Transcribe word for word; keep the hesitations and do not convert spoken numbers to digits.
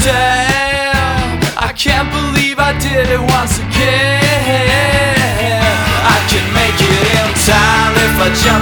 Damn, I can't believe I did it once again. I can make it in time if I jump